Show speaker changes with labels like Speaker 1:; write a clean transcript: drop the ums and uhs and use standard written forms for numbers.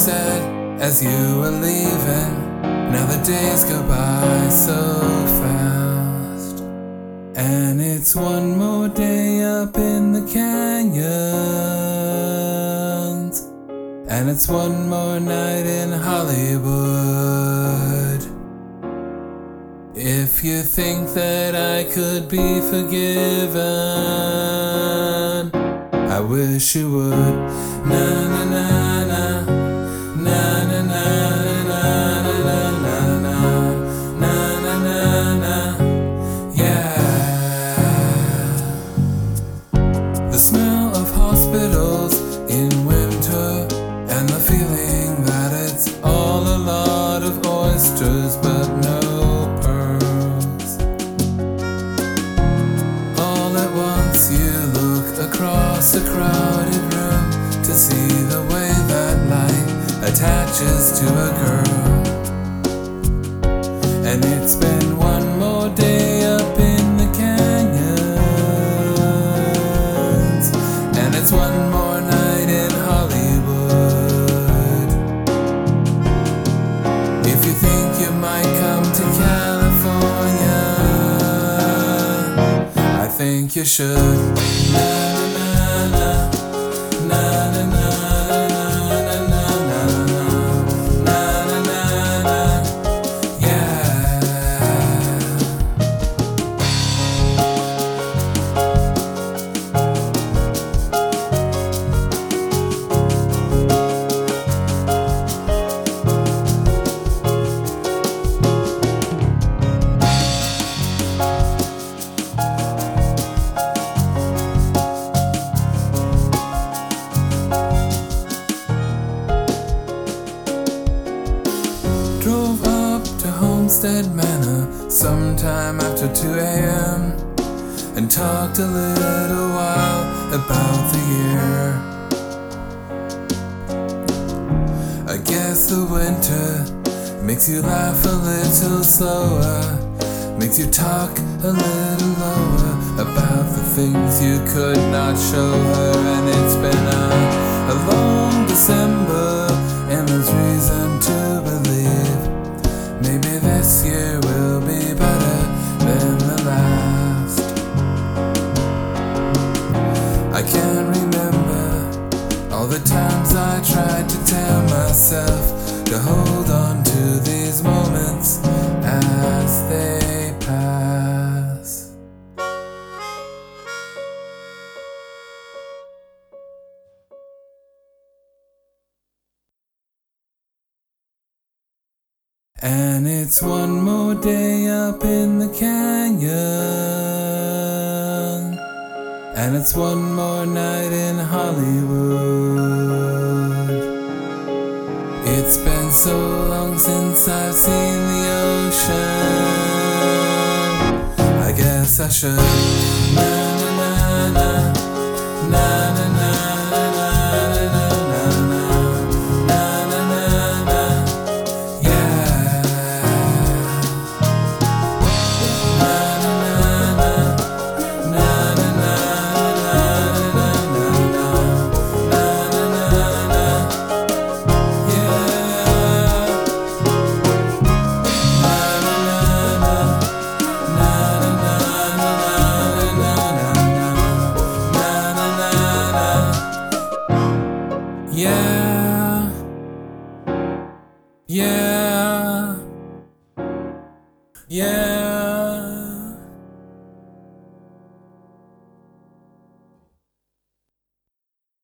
Speaker 1: said as you were leaving, now the days go by so fast. And it's one more day up in the canyons, and it's one more night in Hollywood. If you think that I could be forgiven, I wish you would. Na na na na, na na na na na na na na na na na, yeah. The smell of hospitals in winter, and the feeling that it's all a lot of oysters but no pearls. All at once you look across a crowded room to see the way that light attaches to a girl. And it's been one more day up in the canyons, and it's one more night in Hollywood. If you think you might come to California, I think you should. Na na na na na na na na na na na na, yeah. Drove up to Homestead Manor sometime after 2 a.m. and talked a little while about the year. I guess the winter makes you laugh a little slower, makes you talk a little lower about the things you could not show her. And it's been a long December, and there's reason to believe maybe this year will be better than the last. I can't remember all the times I tried to tell myself to hold on to these moments as they pass. And it's one more day up in the canyon, and it's one more night in Hollywood. It's been so long since I've seen the ocean, I guess I should. Na na na na, na na na na na na na na na na, yeah. Na na na na na na na na na na na na na, yeah. Na na na na na na na na na na, yeah. Yeah.